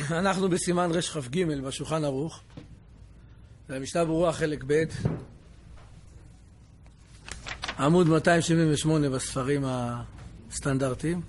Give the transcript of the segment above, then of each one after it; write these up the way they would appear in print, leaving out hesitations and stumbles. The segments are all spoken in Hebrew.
אנחנו בסימן רשכ"ג בשולחן ערוך. זה המשנה ברורה חלק ב', עמוד 278 בספרים הסטנדרטיים.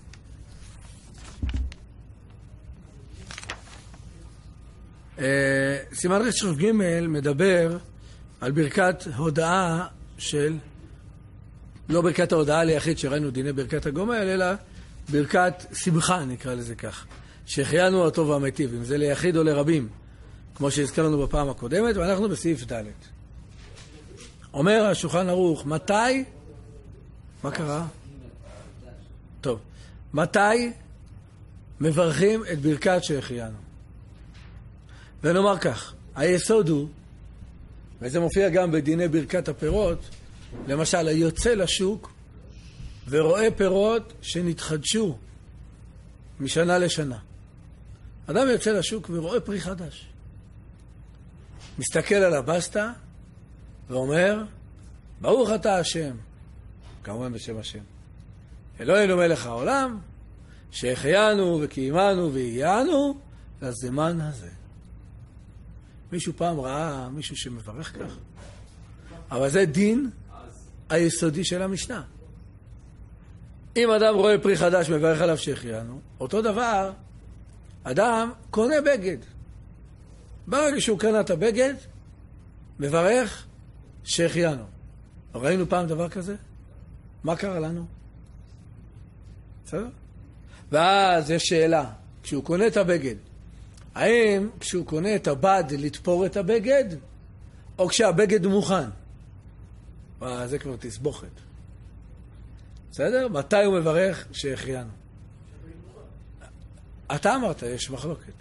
סימן רשכ"ג מדבר על ברכת הודעה של, לא ברכת ההודעה ליחיד שראינו דיני ברכת הגומל, אלא ברכת שמחה, נקרא לזה כך, שהחיינו הטוב והמיטיב, אם זה ליחיד או לרבים, כמו שהזכרנו בפעם הקודמת, ואנחנו בסעיף ד'. אומר השולחן ערוך, מתי? מה קרה? טוב, מתי מברכים את ברכת שהחיינו? ונאמר כך, היסוד הוא, וזה מופיע גם בדיני ברכת הפירות, למשל, היוצא לשוק ורואה פירות שנתחדשו משנה לשנה. אדם יוצא לשוק ורואה פרי חדש. מסתכל על הבסטה ואומר, ברוך אתה השם, כמובן בשם השם, אלוהינו מלך העולם, שהחיינו וקיימנו והגענו לזמן הזה. מישהו פעם ראה מישהו שמברך כך? אבל זה דין היסודי של המשנה. אם אדם רואה פרי חדש מברך עליו שהחיינו, אותו דבר, אדם קונה בגד. ברגע שהוא קנה את הבגד, מברך שהחיינו. ראינו פעם דבר כזה? מה קרה לנו? בסדר? ואז יש שאלה, כשהוא קונה את הבגד, האם כשהוא קונה את הבד לתפור את הבגד, או כשהבגד מוכן? זה כבר תסבוכת. בסדר? מתי הוא מברך שהחיינו? אתה אמרת, יש מחלוקת.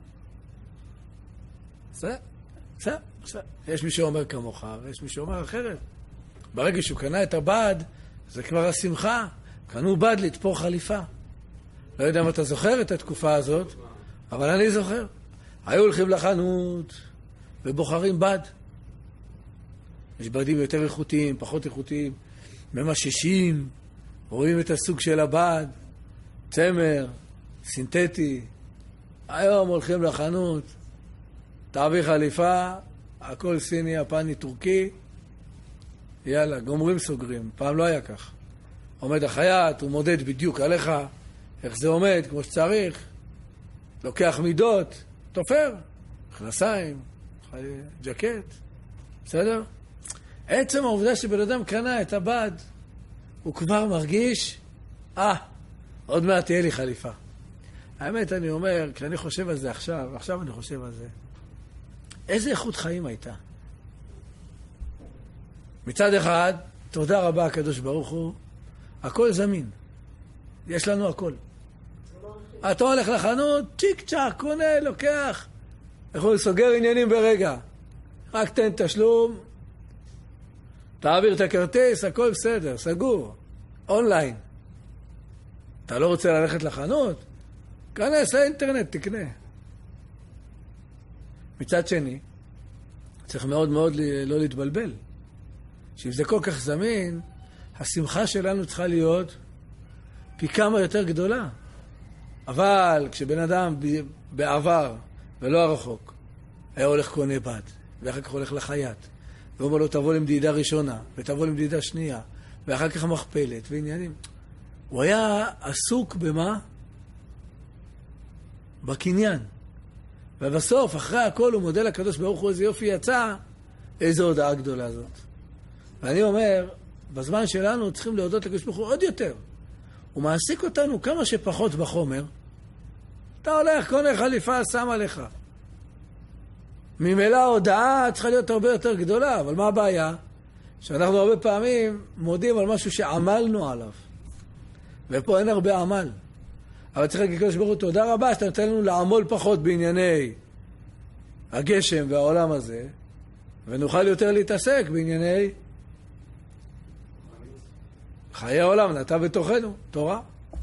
בסדר? יש מי שאומר כמוך, ויש מי שאומר אחרת. ברגע שהוא קנה את הבד, זה כבר השמחה. קנו בד לתפור חליפה. לא יודע אם אתה זוכר את התקופה הזאת, אבל אני זוכר. היו הולכים לחנות ובוחרים בד. יש בדים יותר איכותיים, פחות איכותיים, ממששים, רואים את הסוג של הבד, צמר, סינתטי. היום הולכים לחנות, תעביר חליפה, הכל סיני, הפני, טורקי, יאללה, גומרים סוגרים. פעם לא היה כך. עומד החייט, הוא מודד בדיוק עליך, איך זה עומד, כמו שצריך, לוקח מידות, תופר, מכנסיים, ג'קט, בסדר? עצם העובדה שבן אדם קנה את הבד, הוא כבר מרגיש, עוד מעט תהיה לי חליפה. האמת, אני אומר, כשאני חושב על זה עכשיו אני חושב על זה, איזה איכות חיים הייתה? מצד אחד, תודה רבה הקדוש ברוך הוא, הכל זמין. יש לנו הכל. אתה הולך לחנות, צ'יק צ'ק, קונה, לוקח. יכול לסוגר עניינים ברגע. רק תן תשלום, תעביר את הכרטיס, הכל בסדר, סגור. אונליין. אתה לא רוצה ללכת לחנות? כנס לאינטרנט, תקנה. מצד שני, צריך מאוד מאוד לא להתבלבל. שאם זה כל כך זמין, השמחה שלנו צריכה להיות פי כמה יותר גדולה. אבל כשבן אדם בעבר ולא הרחוק, היה הולך קונה בד, ואחר כך הולך לחייט, ואומר לו תבוא למדידה ראשונה, ותבוא למדידה שנייה, ואחר כך מכפלת ועניינים. הוא היה עסוק במה? בקניין. ובסוף, אחרי הכל, הוא מודה לקדוש ברוך הוא, איזה יופי יצא, איזו הודעה גדולה זאת. ואני אומר, בזמן שלנו צריכים להודות לקדוש ברוך הוא עוד יותר. הוא מעסיק אותנו כמה שפחות בחומר. אתה הולך, קונה חליפה, שם עליך. ממילא ההודעה צריכה להיות הרבה יותר גדולה, אבל מה הבעיה? שאנחנו הרבה פעמים מודים על משהו שעמלנו עליו. ופה אין הרבה עמל. אבל צריך להגיד לקדוש ברוך הוא, תודה רבה שאתה נותן לנו לעמול פחות בענייני הגשם והעולם הזה, ונוכל יותר להתעסק בענייני חיי העולם, נטע בתוכנו, תורה.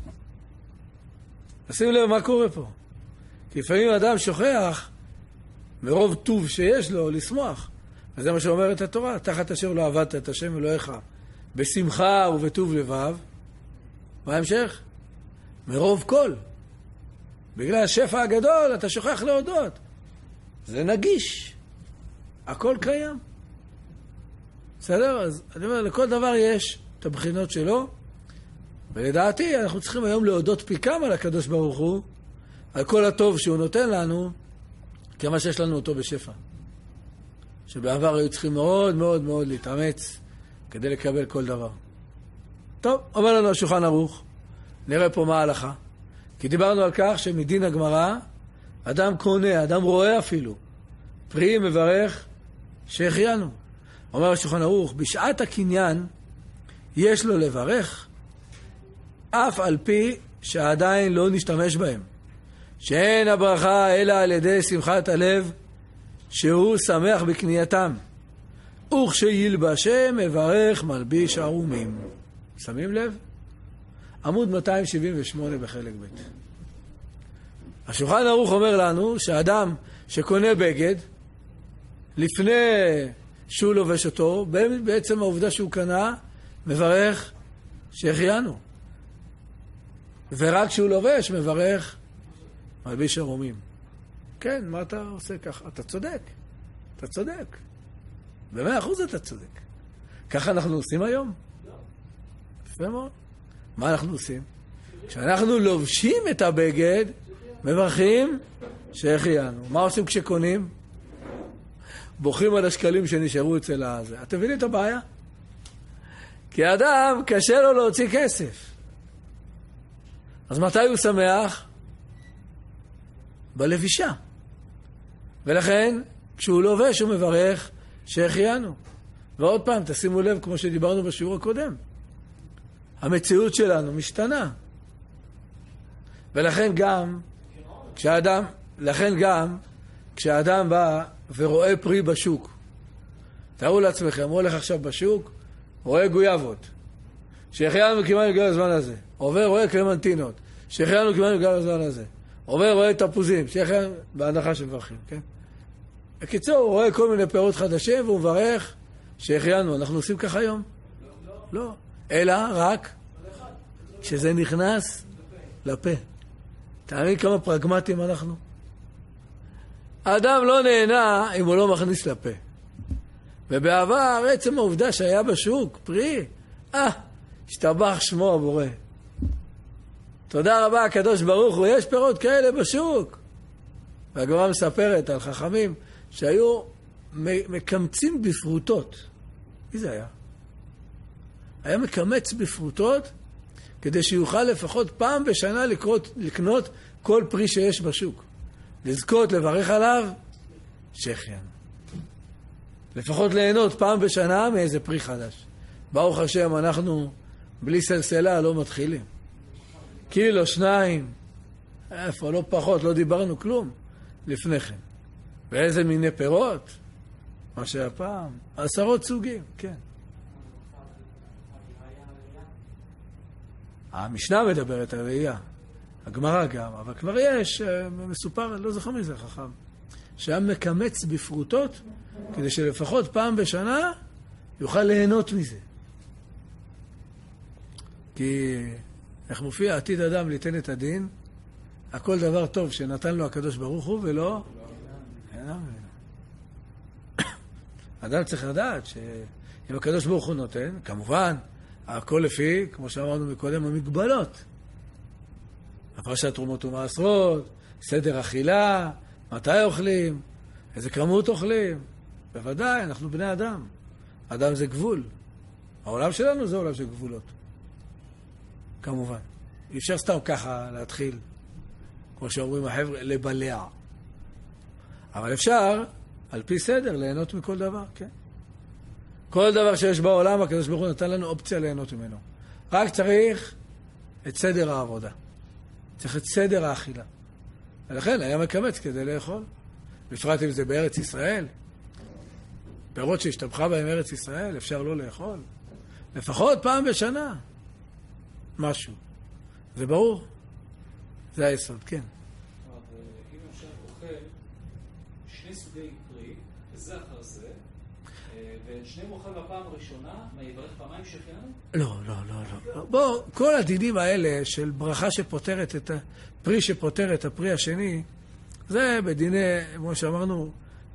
נשים לב מה קורה פה. כי לפעמים אדם שוכח מרוב טוב שיש לו לשמוח. וזה מה שאומרת התורה, תחת אשר לא עבדת את השם אלוהיך בשמחה ובטוב לבב. מה ההמשך? מרוב כל. בגלל השפע הגדול אתה שוכח להודות. זה נגיש. הכל קיים. בסדר? אז אני אומר, לכל דבר יש את הבחינות שלו, ולדעתי אנחנו צריכים היום להודות פי כמה לקדוש ברוך הוא, על כל הטוב שהוא נותן לנו, כמה שיש לנו אותו בשפע. שבעבר היו צריכים מאוד מאוד מאוד להתאמץ כדי לקבל כל דבר. טוב, אומר לנו השולחן ערוך, נראה פה מה ההלכה. כי דיברנו על כך שמדין הגמרא, אדם קונה, אדם רואה אפילו, פרי מברך שהחיינו. אומר השולחן ערוך, בשעת הקניין יש לו לברך, אף על פי שעדיין לא נשתמש בהם. שאין הברכה אלא על ידי שמחת הלב, שהוא שמח בקנייתם. וכשילבשם מברך מלביש ערומים. שמים לב? עמוד 278 בחלק ב'. השולחן ערוך אומר לנו שאדם שקונה בגד, לפני שהוא לובש אותו, בעצם העובדה שהוא קנה, מברך שהחיינו. ורק כשהוא לובש, מברך מלביש ערומים. כן, מה אתה עושה ככה? אתה צודק. אתה צודק. ב100% אתה צודק. ככה אנחנו עושים היום? לא. יפה מאוד. מה אנחנו עושים? כשאנחנו לובשים את הבגד, מברכים שהחיינו. מה עושים כשקונים? בוכים על השקלים שנשארו אצל הזה. אתם מבינים את הבעיה? כי אדם קשה לו להוציא כסף. אז מתי הוא שמח? בלבישה. ולכן, כשהוא לובש הוא מברך שהחיינו. ועוד פעם, תשימו לב, כמו שדיברנו בשיעור הקודם, המציאות שלנו משתנה. ולכן גם, כשאדם בא ורואה פרי בשוק, תראו לעצמכם, הוא הולך עכשיו בשוק, רואה גויאבות, שהחיינו כמעט בגלל הזמן הזה. עובר, רואה קלמנטינות, שהחיינו כמעט בגלל הזמן הזה. עובר, רואה תפוזים, שהחיינו בהנחה שמברכים, כן? בקיצור, הוא רואה כל מיני פירות חדשים, והוא מברך שהחיינו. אנחנו עושים כך היום? לא. אלא רק כשזה נכנס לפה. תאמין כמה פרגמטיים אנחנו? האדם לא נהנה אם הוא לא מכניס לפה. ובעבר, עצם העובדה שהיה בשוק, פרי, השתבח שמו הבורא. תודה רבה, הקדוש ברוך הוא, יש פירות כאלה בשוק. והגמרא מספרת על חכמים שהיו מקמצים בפרוטות. מי זה היה? היה מקמץ בפרוטות כדי שיוכל לפחות פעם בשנה לקנות כל פרי שיש בשוק. לזכות לברך עליו שהחיינו. לפחות ליהנות פעם בשנה מאיזה פרי חדש. ברוך השם, אנחנו בלי סלסלה לא מתחילים. קילו, 2, איפה, לא פחות, לא דיברנו כלום לפני כן. ואיזה מיני פירות? מה שהיה פעם, 10 סוגים, כן. המשנה מדברת על ראייה, הגמרא גם, אבל כבר יש, מסופר, לא זוכר מזה חכם, שהיה מקמץ בפרוטות, כדי שלפחות פעם בשנה יוכל ליהנות מזה. כי, איך מופיע, עתיד אדם ליתן את הדין, הכל דבר טוב שנתן לו הקדוש ברוך הוא, ולא אינה ממנו. אדם צריך לדעת שאם הקדוש ברוך הוא נותן, כמובן, הכל לפי, כמו שאמרנו מקודם, המגבלות. הפרשת תרומות ומעשרות, סדר אכילה, מתי אוכלים, איזה כמות אוכלים. בוודאי, אנחנו בני אדם. אדם זה גבול. העולם שלנו זה עולם של גבולות. כמובן. אי אפשר סתם ככה להתחיל, כמו שאומרים החבר'ה, לבלע. אבל אפשר, על פי סדר, ליהנות מכל דבר, כן. כל דבר שיש בעולם, הקדוש ברוך הוא נתן לנו אופציה ליהנות ממנו. רק צריך את סדר העבודה. צריך את סדר האכילה. ולכן היה מקמץ כדי לאכול. בפרט אם זה בארץ ישראל. פירות שהשתבחה בהם ארץ ישראל, אפשר לא לאכול. לפחות פעם בשנה. משהו. זה ברור? זה היסוד, כן. אם אפשר אוכל 2 סוגי פרי, וזה אחר זה, ואת שניהם אוכל בפעם הראשונה, מה יברך פעמיים שהחיינו? לא. בוא, כל הדינים האלה של ברכה שפותרת את הפרי שפותרת הפרי השני, זה בדיני, כמו שאמרנו,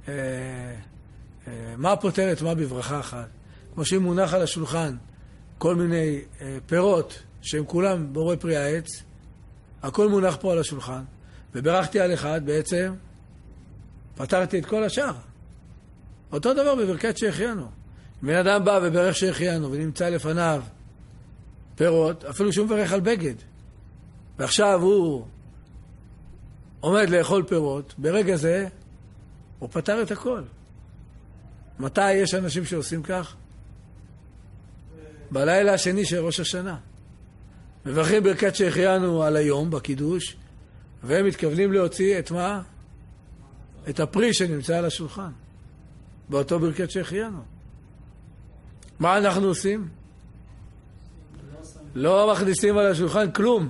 מה פותרת מה בברכה אחת. כמו שאם מונח על השולחן כל מיני פירות שהם כולם בורא פרי העץ, הכל מונח פה על השולחן, וברכתי על אחד, בעצם פתרתי את כל השאר. אותו דבר בברכת שהחיינו. אם בן אדם בא וברך שהחיינו ונמצא לפניו פירות, אפילו שהוא מברך על בגד, ועכשיו הוא עומד לאכול פירות, ברגע זה הוא פתר את הכל. מתי יש אנשים שעושים כך? בלילה השני של ראש השנה. מברכים ברכת שהחיינו על היום בקידוש, והם מתכוונים להוציא את מה? את הפרי שנמצא על השולחן. באותו ברכת שהחיינו. מה אנחנו עושים? לא מכניסים על השולחן כלום.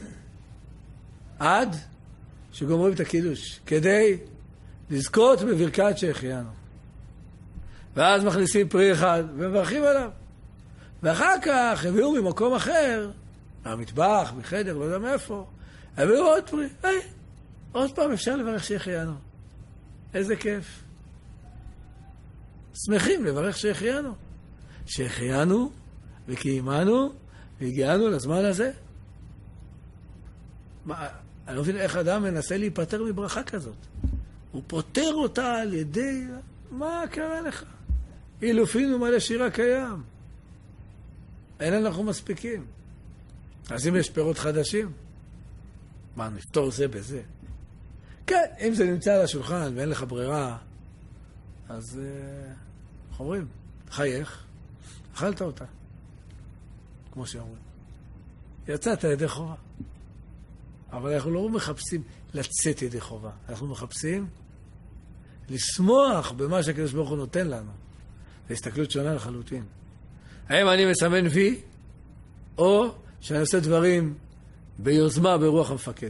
עד שגומרים את הקידוש. כדי לזכות בברכת שהחיינו. ואז מכניסים פרי אחד ומברכים עליו. ואחר כך הביאו ממקום אחר, מהמטבח, מחדר, לא יודע מאיפה, הביאו עוד פרי. עוד פעם אפשר לברך שהחיינו. איזה כיף. שמחים לברך שהחיינו. שהחיינו וקיימנו והגיענו לזמן הזה. אני לא מבין איך אדם מנסה להיפטר מברכה כזאת. הוא פותר אותה על ידי... מה קרה לך? אילופינו מלא שירה קיים. אין אנחנו מספיקים. אז אם יש פירות חדשים, מה, נפתור זה בזה? כן, אם זה נמצא על השולחן ואין לך ברירה, אז איך אומרים? חייך, אכלת אותה. כמו שאומרים. יצאת ידי חובה. אבל אנחנו לא מחפשים לצאת ידי חובה. אנחנו מחפשים לשמוח במה שהקדוש ברוך הוא נותן לנו. להסתכלות שונה לחלוטין. האם אני מסמן וי, או שאני עושה דברים ביוזמה ברוח המפקד?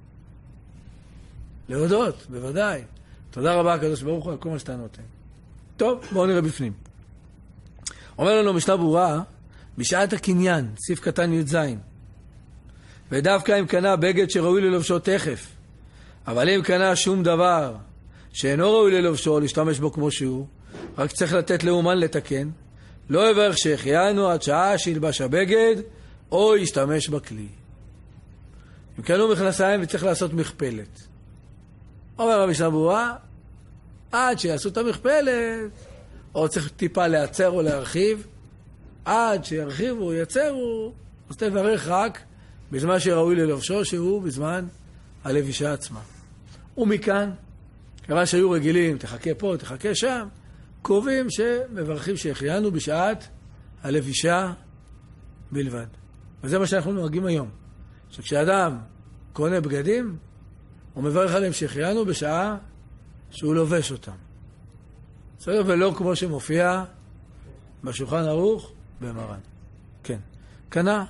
להודות, בוודאי. תודה רבה הקדוש ברוך הוא על כל מה שאתה נותן. טוב, בואו נראה בפנים. אומר לנו משנה ברורה, בשעת הקניין, סעיף קטן י"ז, ודווקא אם קנה בגד שראוי ללובשו תכף, אבל אם קנה שום דבר שאינו ראוי ללובשו, להשתמש בו כמו שהוא, רק צריך לתת לאומן לתקן, לא יברך שהחיינו עד שעה שילבש הבגד, או ישתמש בכלי. אם קנו מכנסיים וצריך לעשות מכפלת. אומר המשנה ברורה, עד שיעשו את המכפלת, או צריך טיפה להצר או להרחיב, עד שירחיבו, יצרו, אז תברך רק בזמן שראוי ללובשו, שהוא בזמן הלבישה עצמה. ומכאן, כיוון שהיו רגילים, תחכה פה, תחכה שם, קובעים שמברכים שהחיינו בשעת הלבישה בלבד. וזה מה שאנחנו נוהגים היום. שכשאדם קונה בגדים, הוא מברך עליהם שהחיינו בשעה שהוא לובש אותם. בסדר? ולא כמו שמופיע בשולחן ערוך במרן. כן. קנה.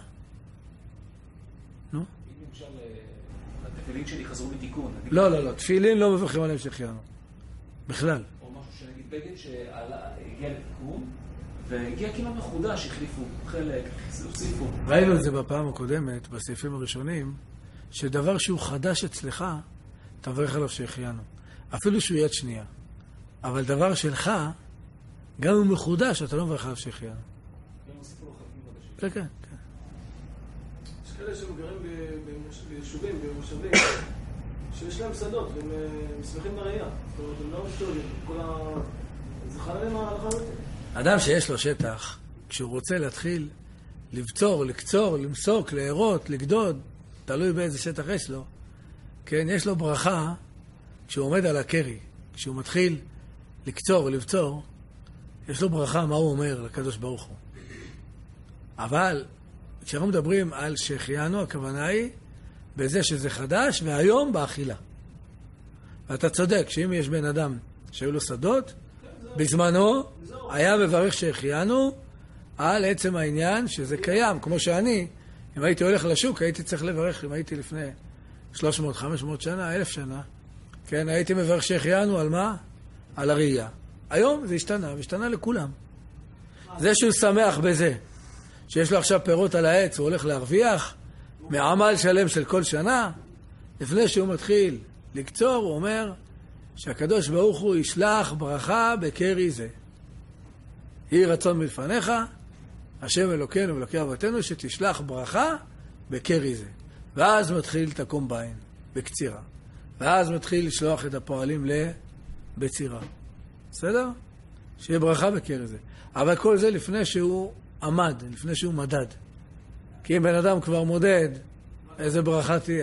נו? אם למשל, התפילין שלי חזרו בתיקון. לא. תפילין לא מברכים עליהם שהחיינו. בכלל. או משהו שנגיד בגד שהגיע לתיקון, והגיע כמעט מחודש, החליפו חלק, הוסיפו. ראינו את זה בפעם הקודמת, בסעיפים הראשונים, שדבר שהוא חדש אצלך, תברך עליו שהחיינו. אפילו שהוא יד שנייה. אבל דבר שלך, גם הוא מחודש, אתה לא מברך עליו שהחיינו. גם הוסיפו לו חלקים חדשים. כן. יש כאלה שמגרים ביישובים, במושבים, שיש להם שדות, והם מסמכים בראייה. זאת אומרת, הם לא משתוללים. זה חל עליהם ההלכה הזאת. אדם שיש לו שטח, כשהוא רוצה להתחיל לבצור, לקצור, למסוק, להירות, לגדוד, תלוי באיזה שטח יש לו, כן, יש לו ברכה כשהוא עומד על הקרי, כשהוא מתחיל לקצור, לבצור, יש לו ברכה מה הוא אומר לקדוש ברוך הוא. אבל כשאנחנו מדברים על שהחיינו, הכוונה היא בזה שזה חדש והיום באכילה. ואתה צודק שאם יש בן אדם שהיו לו שדות, בזמנו היה מברך שהחיינו על עצם העניין שזה קיים, כמו שאני, אם הייתי הולך לשוק, הייתי צריך לברך, אם הייתי לפני 300, 500 שנה, 1000 שנה, כן, הייתי מברך שהחיינו על מה? על הראייה. היום זה השתנה, והשתנה לכולם. זה שהוא שמח בזה, שיש לו עכשיו פירות על העץ, הוא הולך להרוויח מעמל שלם של כל שנה, לפני שהוא מתחיל לקצור, הוא אומר שהקדוש ברוך הוא ישלח ברכה בקרי זה. יהי רצון מלפניך, השם אלוקינו ואלוקי אבותינו, שתשלח ברכה בקרי זה. ואז מתחיל את הקומביין, בקצירה. ואז מתחיל לשלוח את הפועלים בצירה. בסדר? שיהיה ברכה בקרי זה. אבל כל זה לפני שהוא עמד, לפני שהוא מדד. כי אם בן אדם כבר מודד, איזה ברכה תהיה.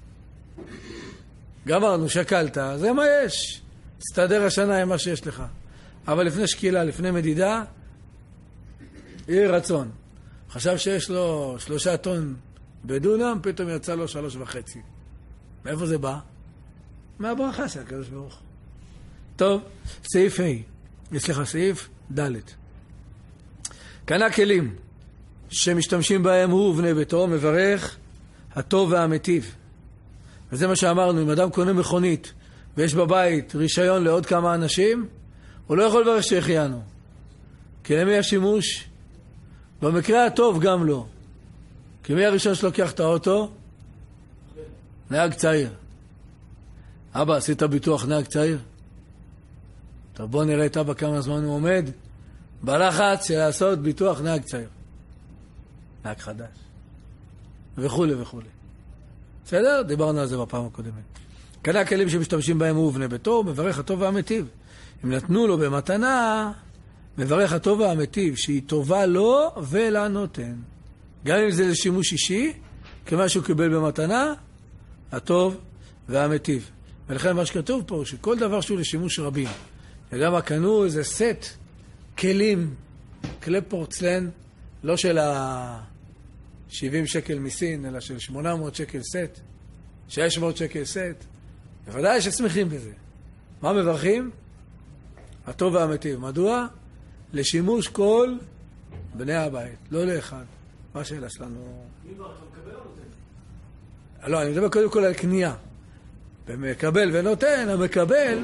גמרנו, שקלת, זה מה יש. תסתדר השנה עם מה שיש לך. אבל לפני שקילה, לפני מדידה, יהי רצון. חשב שיש לו 3 טון בדונם, פתאום יצא לו 3.5. מאיפה זה בא? מהברכה של הקדוש ברוך הוא. טוב, סעיף A. סעיף ד'. קנה כלים שמשתמשים בהם הוא ובני ביתו, מברך הטוב והמטיב. וזה מה שאמרנו, אם אדם קונה מכונית ויש בבית רישיון לעוד כמה אנשים, הוא לא יכול לברך שהחיינו. כי למי השימוש? במקרה הטוב גם לא. כי מי הראשון שלוקח את האוטו? נהג צעיר. אבא, עשית ביטוח נהג צעיר? טוב, בוא נראה את אבא כמה זמן הוא עומד בלחץ של לעשות ביטוח נהג צעיר. נהג חדש. וכו' וכו'. בסדר? דיברנו על זה בפעם הקודמת. קנה כלים שמשתמשים בהם הוא ובני ביתו, מברך הטוב והמטיב. אם נתנו לו במתנה, מברך הטוב והמטיב, שהיא טובה לו ולנותן. גם אם זה לשימוש אישי, כמה שהוא קיבל במתנה, הטוב והמטיב. ולכן מה שכתוב פה, שכל דבר שהוא לשימוש רבים, יודע מה, קנו איזה סט כלים, כלי פורצלן, לא של 70 שקל מסין, אלא של 800 שקל סט, 600 שקל סט, בוודאי ששמחים בזה. מה מברכים? הטוב והמטיב. מדוע? לשימוש כל בני הבית, לא לאחד. מה השאלה שלנו? מי ברך? מקבל או נותן? לא, אני מדבר קודם כל על קנייה. ומקבל ונותן, המקבל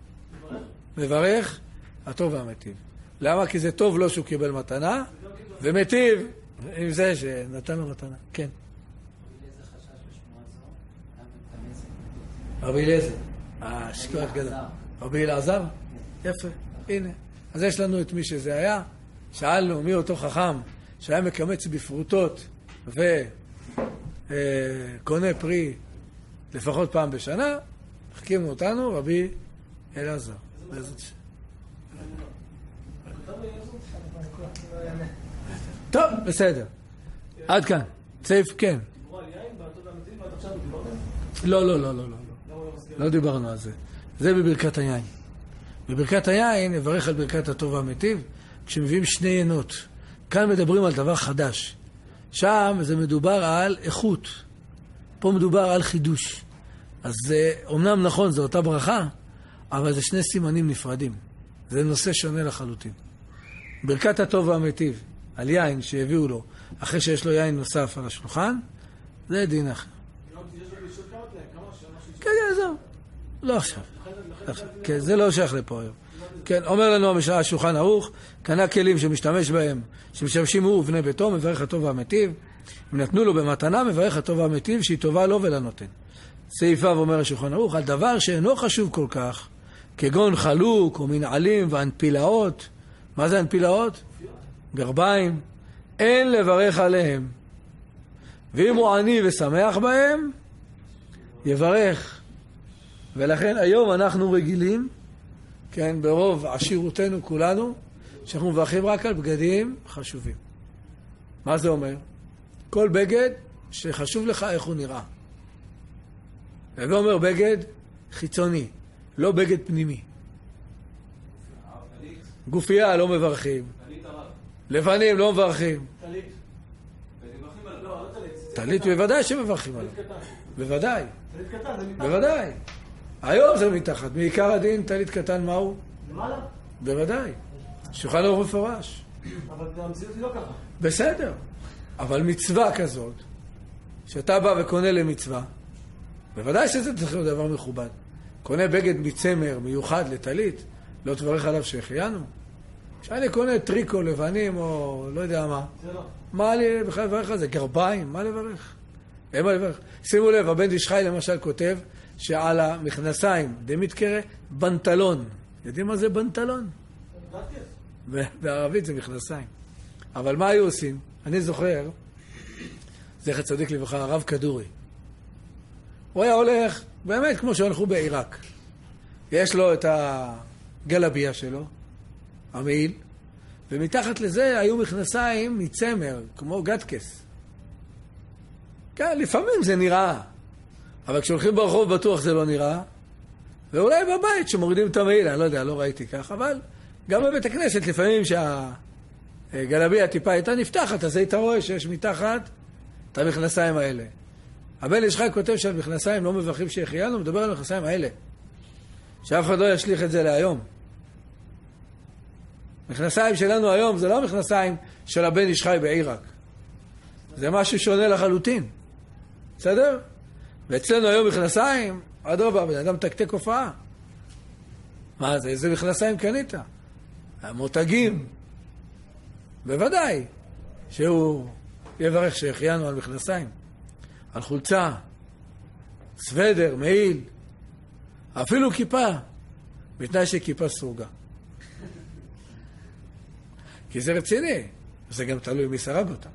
מברך הטוב והמטיב. למה? כי זה טוב לו שהוא קיבל מתנה, ומטיב עם זה שנתן לו מתנה. כן. רבי אליעזר. שכוח גדול. רבי אלעזר? יפה. הנה. אז יש לנו את מי שזה היה. שאלנו מי אותו חכם שהיה מקמץ בפרוטות וקונה פרי לפחות פעם בשנה. החכימו אותנו רבי אלעזר. טוב, בסדר. עד כאן. סעיף, כן. דיברו על יין בהטוב והמטיב, ועד עכשיו דיברתם? לא. לא דיברנו על זה. זה בברכת היין. בברכת היין נברך על ברכת הטוב והמטיב כשמביאים 2 ינות. כאן מדברים על דבר חדש. שם זה מדובר על איכות. פה מדובר על חידוש. אז זה, אומנם נכון, זה אותה ברכה, אבל זה 2 סימנים נפרדים. זה נושא שונה לחלוטין. ברכת הטוב והמטיב על יין שהביאו לו, אחרי שיש לו יין נוסף על השולחן, זה דין אחר. כן, זהו. לא עכשיו. כן, זה לא שייך לפה היום. כן, אומר לנו המשנה השולחן ערוך, קנה כלים שמשתמש בהם, שמשתמשים הוא ובני ביתו, מברך הטוב והמטיב. אם נתנו לו במתנה, מברך הטוב והמטיב, שהיא טובה לו ולנותן. סעיף ו' אומר השולחן ערוך, על דבר שאינו חשוב כל כך, כגון חלוק או מנעלים ואנפילאות. מה זה אנפילאות? גרביים. אין לברך עליהם. ואם הוא עני ושמח בהם, יברך. ולכן היום אנחנו רגילים, כן, ברוב עשירותנו כולנו, שאנחנו מברכים רק על בגדים חשובים. מה זה אומר? כל בגד שחשוב לך איך הוא נראה. זה אומר בגד חיצוני, לא בגד פנימי. גופייה לא מברכים. לבנים לא מברכים. טלית בוודאי שמברכים עליו. בוודאי. בוודאי. היום זה מתחת. מעיקר הדין טלית קטן מהו? למעלה? בוודאי. שולחן ערוך מפורש. אבל המציאות היא לא ככה. בסדר. אבל מצווה כזאת, שאתה בא וקונה למצווה, בוודאי שזה צריך להיות דבר מכובד. קונה בגד מצמר מיוחד לטלית, לא תברך עליו שהחיינו? כשאני קונה טריקו לבנים או לא יודע מה, זה לא. מה לי בכלל לברך על זה? גרביים, מה לברך? אין מה לברך. שימו לב, הבן איש חי למשל כותב שעל המכנסיים דמיתקרא בנטלון. יודעים מה זה בנטלון? בערבית זה מכנסיים. אבל מה היו עושים? אני זוכר, זכר צדיק לברכה, הרב כדורי. הוא היה הולך, באמת כמו שהלכו בעיראק. יש לו את הגלביה שלו, המעיל, ומתחת לזה היו מכנסיים מצמר, כמו גטקס. כן, לפעמים זה נראה, אבל כשהולכים ברחוב בטוח זה לא נראה, ואולי בבית שמורידים את המעיל, אני לא יודע, לא ראיתי כך, אבל גם בבית הכנסת לפעמים שהגלביה טיפה הייתה נפתחת, אז היית רואה שיש מתחת את המכנסיים האלה. הבן איש חי כותב שהמכנסיים לא מברכים שהחיינו, הוא מדבר על המכנסיים האלה. שאף אחד לא ישליך את זה להיום. מכנסיים שלנו היום זה לא המכנסיים של הבן איש חי בעיראק. זה משהו שונה לחלוטין. בסדר? ואצלנו היום מכנסיים, אדרבה, בן אדם תקתק הופעה. מה זה? איזה מכנסיים קנית? המותגים. בוודאי שהוא יברך שהחיינו על מכנסיים. על חולצה, סוודר, מעיל, אפילו כיפה, בתנאי שכיפה סרוגה. כי זה רציני, זה גם תלוי מי סרג אותה.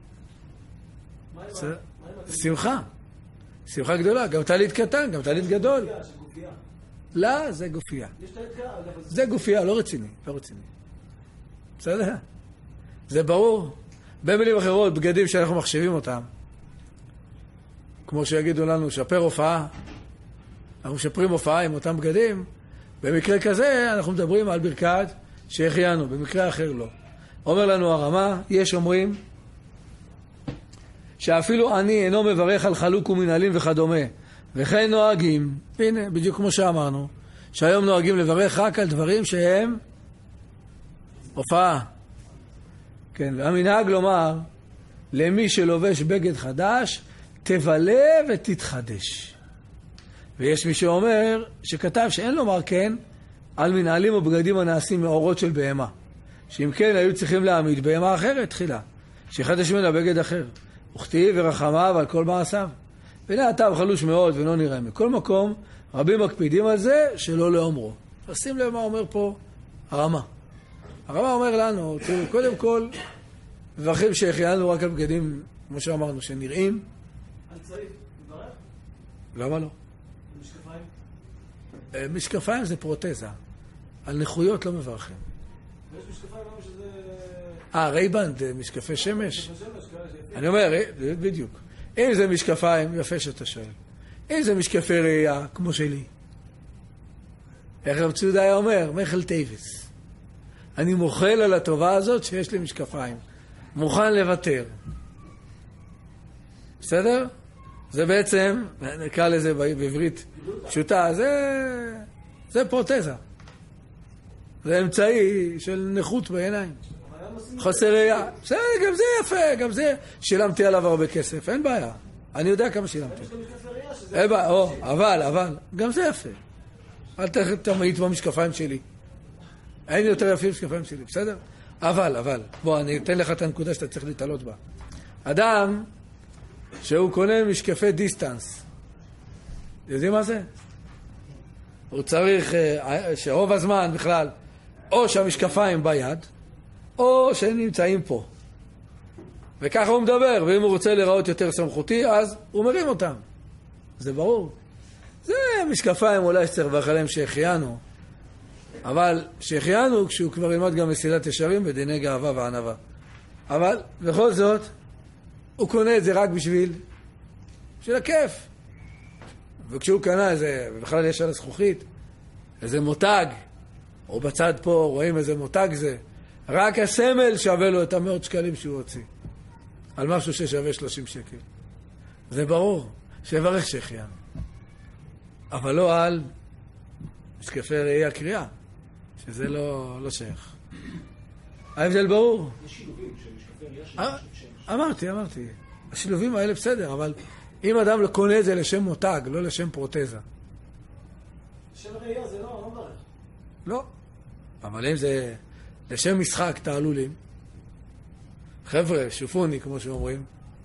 שמחה, שמחה גדולה, גם תלית קטן, גם תלית גדול. לא, זה גופייה. זה גופייה, לא רציני, לא רציני. בסדר? זה ברור. במילים אחרות, בגדים שאנחנו מחשיבים אותם, כמו שיגידו לנו, שפר הופעה, אנחנו משפרים הופעה עם אותם בגדים, במקרה כזה אנחנו מדברים על ברכת שהחיינו, במקרה אחר לא. אומר לנו הרמה, יש אומרים, שאפילו אני אינו מברך על חלוק ומנהלים וכדומה, וכן נוהגים, הנה, בדיוק כמו שאמרנו, שהיום נוהגים לברך רק על דברים שהם הופעה. כן, והמנהג לומר, למי שלובש בגד חדש, תבלה ותתחדש. ויש מי שאומר, שכתב שאין לומר כן, על מנהלים או בגדים הנעשים מאורות של בהמה. שאם כן, היו צריכים להעמיד בהמה אחרת תחילה, שיחדש ממנה בגד אחר. וכתיב ורחמיו על כל מעשיו. והנה הטעם חלוש מאוד ולא נראה. מכל מקום, רבים מקפידים על זה שלא לאומרו. שים לב מה אומר פה הרמה. הרמה אומר לנו, תראו, קודם כל, מברכים שהחיינו רק על בגדים, כמו שאמרנו, שנראים. על צעיף, מברך? למה לא? משקפיים? משקפיים זה פרוטזה. על נכויות לא מברכים. ויש משקפיים גם שזה... רייבנד, משקפי שמש. משקפי שמש, כאלה שיפים. אני אומר, בדיוק. אם זה משקפיים, יפה שאתה שואל. אם זה משקפי ראייה, כמו שלי. איך רב צודה היה אומר? מחל טייבס. אני מוחל על הטובה הזאת שיש לי משקפיים. מוכן לוותר. בסדר? זה בעצם, נקרא לזה בעברית פשוטה, זה פרוטזה. זה אמצעי של נכות בעיניים. חוסר ראייה. בסדר, גם זה יפה, גם זה שילמתי עליו הרבה כסף, אין בעיה. אני יודע כמה שילמתי. אין בעיה, אבל, גם זה יפה. אל תמעיט במשקפיים שלי. אין יותר יפים משקפיים שלי, בסדר? אבל, בוא, אני אתן לך את הנקודה שאתה צריך להתעלות בה. אדם שהוא קונה משקפי דיסטנס, יודעים מה זה? הוא צריך שרוב הזמן בכלל, או שהמשקפיים ביד, או שהם נמצאים פה. וככה הוא מדבר, ואם הוא רוצה לראות יותר סמכותי, אז הוא מרים אותם. זה ברור. זה משקפיים אולי שצריך לברך עליהם שהחיינו, אבל שהחיינו כשהוא כבר ילמד גם מסילת ישרים בדיני גאווה וענווה. אבל בכל זאת, הוא קונה את זה רק בשביל הכיף. וכשהוא קנה איזה, ובכלל יש על הזכוכית, איזה מותג, או בצד פה רואים איזה מותג זה, רק הסמל שווה לו את 100 שקלים שהוא הוציא. על משהו ששווה 30 שקל. זה ברור, שיברך שהחיינו. אבל לא על משקפי ראייה קריאה, שזה לא שייך. ההבדל ברור. יש שילובים של משקפי ראייה של אמרתי. השילובים האלה בסדר, אבל אם אדם קונה את זה לשם מותג, לא לשם פרוטזה. שם ראייה זה לא מברך. לא. אבל אם זה לשם משחק תעלולים, חבר'ה, שופוני, כמו שאומרים,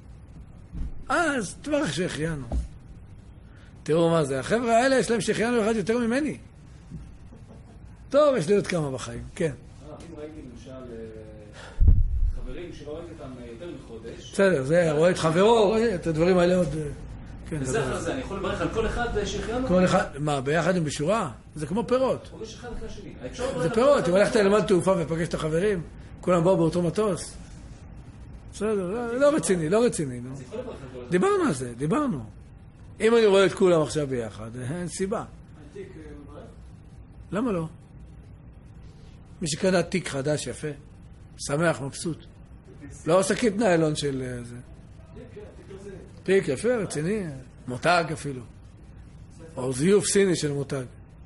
אז תברך שהחיינו. תראו מה זה, החבר'ה האלה יש להם שהחיינו אחד יותר ממני. טוב, יש לי עוד כמה בחיים, כן. אם ראיתי למשל חברים שלא ראיתי אותם יותר מחודש... בסדר, זה רואה את חברו, רואה את הדברים האלה עוד... בזכר זה, אני יכול לברך על כל אחד שהחיינו? כל אחד, מה, ביחד הם בשורה? זה כמו פירות. או יש אחד אחרי השני. זה פירות, אם הלכת ללמד תעופה ופגש את החברים, כולם באו באותו מטוס. בסדר, לא רציני, לא רציני. דיברנו על זה, דיברנו. אם אני רואה את כולם עכשיו ביחד, אין סיבה. תיק מברך? למה לא? מי שקנה תיק חדש יפה, שמח, מבסוט. לא שקית ניילון של זה. תיק יפה, רציני, מותג אפילו. או זיוף סיני של מותג.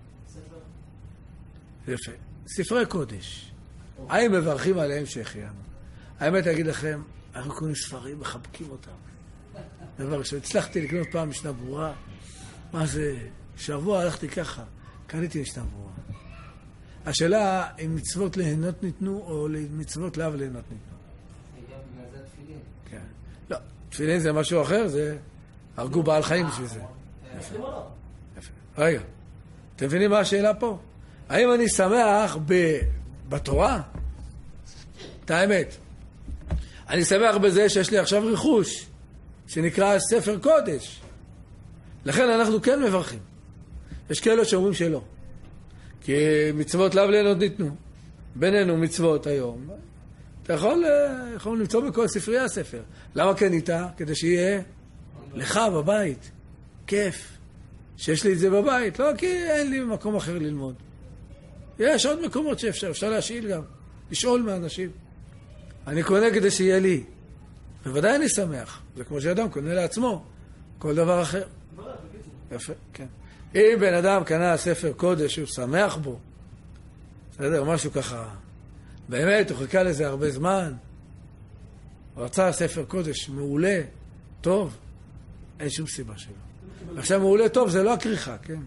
יפה. ספרי קודש. האם מברכים עליהם שהחיינו? האמת, אגיד לכם, אנחנו קוראים ספרים, מחבקים אותם. דבר שהצלחתי לקנות פעם משנה ברורה, מה זה? שבוע הלכתי ככה, קניתי משנה ברורה. השאלה אם מצוות ליהנות ניתנו, או מצוות לאו ליהנות ניתנו. גם בגלל זה תפילין. כן. לא, תפילין זה משהו אחר, זה הרגו בעל חיים בשביל זה. יפה. רגע, אתם מבינים מה השאלה פה? האם אני שמח בתורה? את האמת. אני שמח בזה שיש לי עכשיו רכוש, שנקרא ספר קודש. לכן אנחנו כן מברכים. יש כאלה שאומרים שלא. כי מצוות לאו ליהנות ניתנו. בינינו מצוות היום. אתה יכול למצוא בכל ספרי הספר. למה קנית? כדי שיהיה לך בבית. כיף. שיש לי את זה בבית. לא, כי אין לי מקום אחר ללמוד. יש עוד מקומות שאפשר. אפשר להשאיל גם. לשאול מאנשים. אני קונה כדי שיהיה לי. בוודאי אני שמח. זה כמו שאדם קונה לעצמו. כל דבר אחר. יפה, כן. אם בן אדם קנה ספר קודש, הוא שמח בו. בסדר, משהו ככה. באמת, הוא חיכה לזה הרבה זמן. הוא רצה ספר קודש מעולה, טוב. אין שום סיבה שלו. עכשיו מעולה טוב, זה לא הכריכה, כן?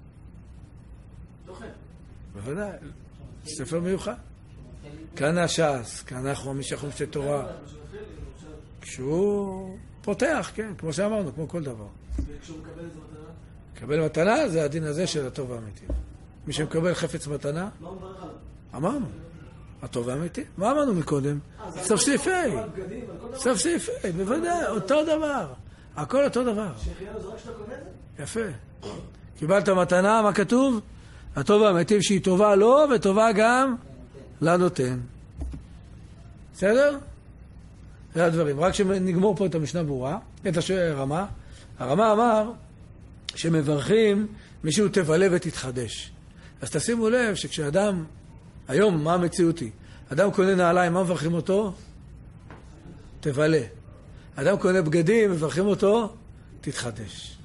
בוודאי. ספר מיוחד. קנה ש"ס, קנה חומש של תורה. כשהוא פותח, כן, כמו שאמרנו, כמו כל דבר. וכשהוא מקבל איזה מתנה? מקבל מתנה זה הדין הזה של הטוב והאמיתי. מי שמקבל חפץ מתנה, מה הוא מברך עליו? אמרנו, הטוב והאמיתי. מה אמרנו מקודם? סוף סעיפי. סוף סעיפי, בוודאי, אותו דבר. הכל אותו דבר. שהחיינו זה רק שאתה קונה את זה? יפה. קיבלת מתנה, מה כתוב? הטוב והאמיתי שהיא טובה לו וטובה גם לנותן. בסדר? זה הדברים. רק שנגמור פה את המשנה ברורה, את הרמה. הרמה אמר שמברכים מישהו תבלה ותתחדש. אז תשימו לב שכשאדם, היום מה המציאות היא? אדם קונה נעליים, מה מברכים אותו? תבלה. אדם קונה בגדים, מברכים אותו? תתחדש.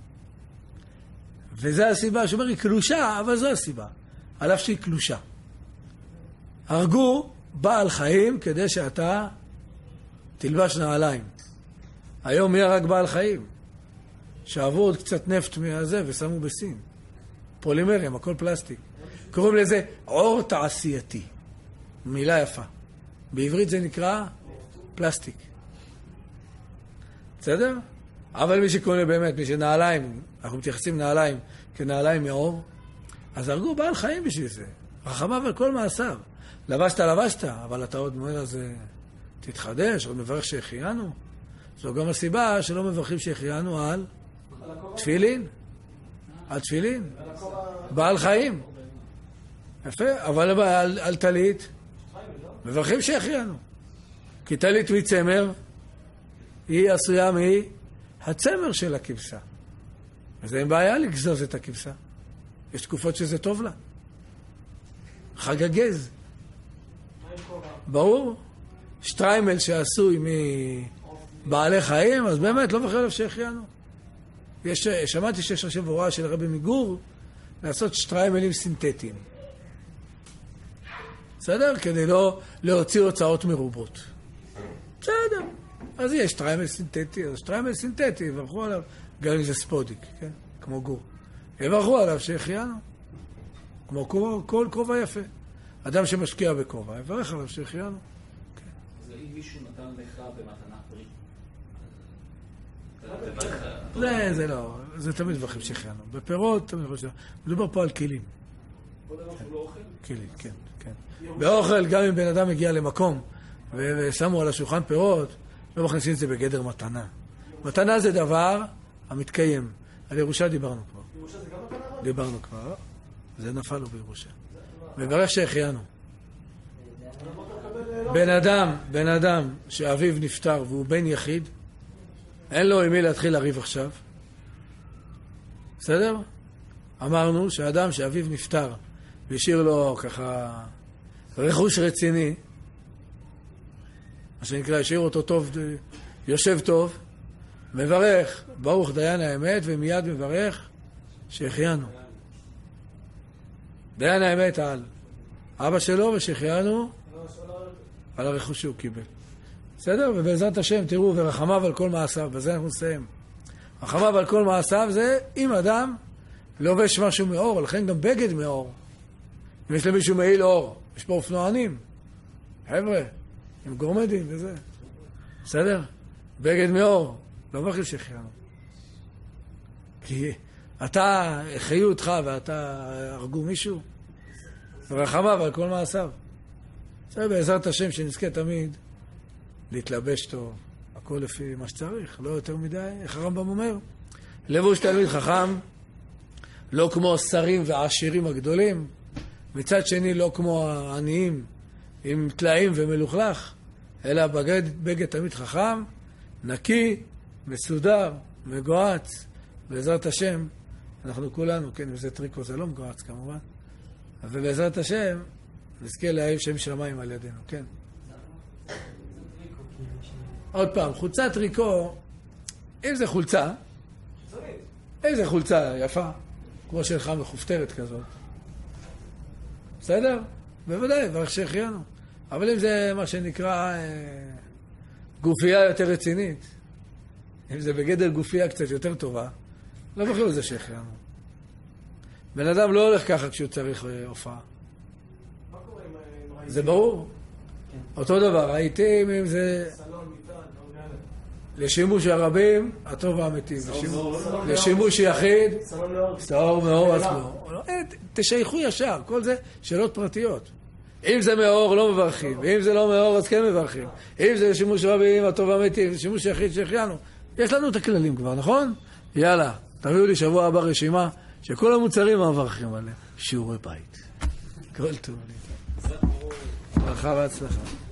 וזו הסיבה שאומר, היא קלושה, אבל זו הסיבה. על אף שהיא קלושה. הרגו בעל חיים כדי שאתה תלבש נעליים. היום מי הרג בעל חיים? שעברו עוד קצת נפט מהזה ושמו בסין. פולימרים, הכל פלסטיק. קוראים לזה עור תעשייתי. מילה יפה. בעברית זה נקרא פלסטיק. בסדר? אבל מי שקונה באמת, מי שנעליים, אנחנו מתייחסים נעליים כנעליים מעור, אז הרגו בעל חיים בשביל זה. רחמיו על כל מעשיו. לבשת, אבל אתה עוד אומר הזה תתחדש, עוד מברך שהחיינו. זו גם הסיבה שלא מברכים שהחיינו על תפילין. על תפילין. בעל חיים. יפה, אבל על טלית מברכים שהחיינו. כי טלית מצמר היא עשויה מהצמר של הכבשה. אז אין בעיה לגזוז את הכבשה. יש תקופות שזה טוב לה. חג הגז. ברור. שטריימל שעשוי מבעלי חיים, אז באמת לא מברכים עליו שהחיינו. שמעתי שיש עכשיו הוראה של רבי מגור לעשות שטריימלים סינתטיים. בסדר? כדי לא להוציא הוצאות מרובות. בסדר. אז יש שטריימל סינתטי, אז שטריימל סינתטי, יברכו עליו, גם אם זה ספודיק, כן? כמו גור. יברכו עליו שהחיינו. כמו כל כובע יפה. אדם שמשקיע בכובע, יברך עליו שהחיינו. אז אם מישהו נתן לך במתנה פרי, זה לא, זה תמיד מברכים שהחיינו. בפירות, תמיד מברכים שהחיינו. מדובר פה על כלים. כל דבר שהוא לא אוכל? כלים, כן, כן. באוכל, גם אם בן אדם מגיע למקום ושמו על השולחן פירות, לא מכניסים את זה בגדר מתנה. מתנה זה דבר המתקיים. על ירושה דיברנו כבר. ירושה זה גם מתנה? דיברנו כבר. זה נפל לו בירושה. מברך שהחיינו. בן אדם שאביו נפטר והוא בן יחיד, אין לו עם מי להתחיל לריב עכשיו. בסדר? אמרנו שאדם שאביו נפטר והשאיר לו ככה רכוש רציני, מה שנקרא, השאיר אותו טוב, יושב טוב, מברך, ברוך דיין האמת, ומיד מברך שהחיינו. דיין האמת על אבא שלו ושהחיינו על הרכוש שהוא קיבל. בסדר? ובעזרת השם, תראו, ורחמיו על כל מעשיו, בזה אנחנו נסיים. רחמיו על כל מעשיו זה אם אדם לובש משהו מאור, לכן גם בגד מאור. אם יש למישהו מעיל אור, יש פה אופנוענים, חבר'ה, עם גורמדים וזה. בסדר? בגד מאור, לא מרחיב שהחיינו. כי אתה, חיו אותך ואתה הרגו מישהו, ורחמיו על כל מעשיו. בסדר, בעזרת השם שנזכה תמיד להתלבש טוב, הכל לפי מה שצריך, לא יותר מדי, איך הרמב"ם אומר? לבוש תלמיד חכם, לא כמו השרים והעשירים הגדולים, מצד שני לא כמו העניים עם תלאים ומלוכלך, אלא בגד תלמיד חכם, נקי, מסודר, מגועץ, בעזרת השם, אנחנו כולנו, כן, וזה טריקו, זה לא מגועץ כמובן, אבל בעזרת השם, נזכה להאהיב שם שמיים על ידינו, כן. עוד פעם, חולצת טריקו, אם זה חולצה, איזה חולצה יפה, כמו שלך מחופתרת כזאת. בסדר? בוודאי, ברך שהחיינו. אבל אם זה מה שנקרא גופייה יותר רצינית, אם זה בגדר גופייה קצת יותר טובה, לא בכל זה שהחיינו. בן אדם לא הולך ככה כשהוא צריך הופעה. מה קורה עם זה ברור. אותו דבר, העיתים אם זה סלון, מיטה, לשימוש הרבים, הטוב והמתים. לשימוש יחיד, סלון מאור עצמו. תשייכו ישר, כל זה שאלות פרטיות. אם זה מאור, לא מברכים. ואם זה לא מאור, אז כן מברכים. אם זה לשימוש רבים, הטוב והמתים, לשימוש יחיד שהחיינו. יש לנו את הכללים כבר, נכון? יאללה, תביאו לי שבוע הבא רשימה שכל המוצרים מברכים עליהם. שיעורי בית. כל טוב. ברכה והצלחה.